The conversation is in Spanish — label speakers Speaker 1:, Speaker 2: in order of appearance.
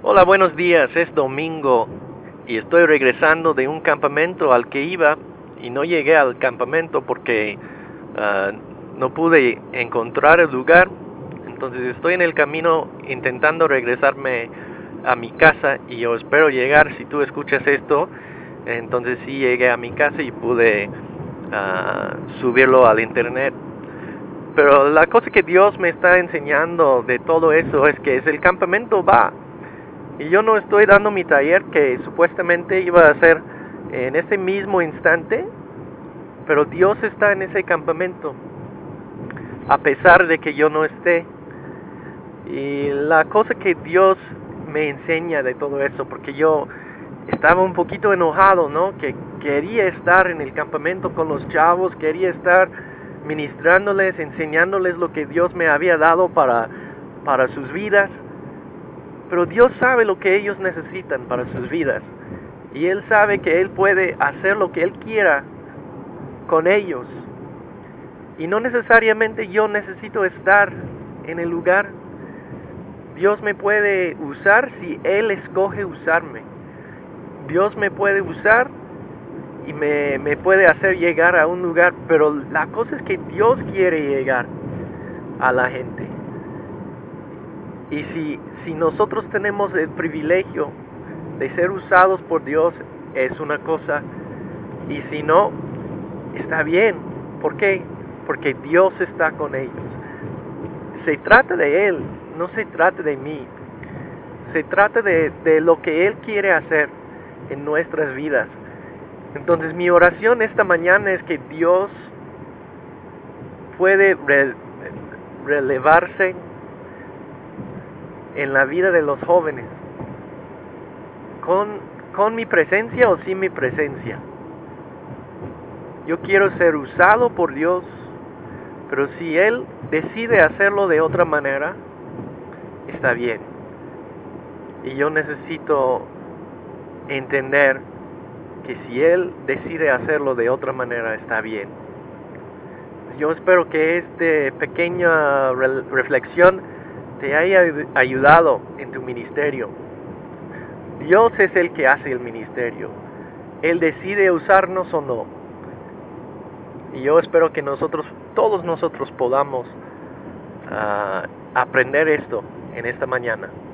Speaker 1: Hola, buenos días. Es domingo y estoy regresando de un campamento al que iba y no llegué al campamento porque ah, no pude encontrar el lugar. Entonces estoy en el camino intentando regresarme a mi casa y yo espero llegar. Si tú escuchas esto, entonces sí llegué a mi casa y pude subirlo al internet. Pero la cosa que Dios me está enseñando de todo eso es que el campamento va. Y yo no estoy dando mi taller que supuestamente iba a hacer en ese mismo instante, pero Dios está en ese campamento, a pesar de que yo no esté. Y la cosa que Dios me enseña de todo eso, porque yo estaba un poquito enojado, ¿no? Que quería estar en el campamento con los chavos, quería estar ministrándoles, enseñándoles lo que Dios me había dado para sus vidas. Pero Dios sabe lo que ellos necesitan para sus vidas. Y Él sabe que Él puede hacer lo que Él quiera con ellos. Y no necesariamente yo necesito estar en el lugar. Dios me puede usar si Él escoge usarme. Dios me puede usar y me puede hacer llegar a un lugar. Pero la cosa es que Dios quiere llegar a la gente. Y si nosotros tenemos el privilegio de ser usados por Dios, es una cosa. Y si no, está bien. ¿Por qué? Porque Dios está con ellos. Se trata de Él, no se trata de mí. Se trata de lo que Él quiere hacer en nuestras vidas. Entonces mi oración esta mañana es que Dios puede relevarse en la vida de los jóvenes con, con mi presencia o sin mi presencia. Yo quiero ser usado por Dios, pero si Él decide hacerlo de otra manera, está bien. Y yo necesito entender que si Él decide hacerlo de otra manera, está bien. Yo espero que esta pequeña reflexión te haya ayudado en tu ministerio. Dios es el que hace el ministerio. Él decide usarnos o no. Y yo espero que todos nosotros podamos aprender esto en esta mañana.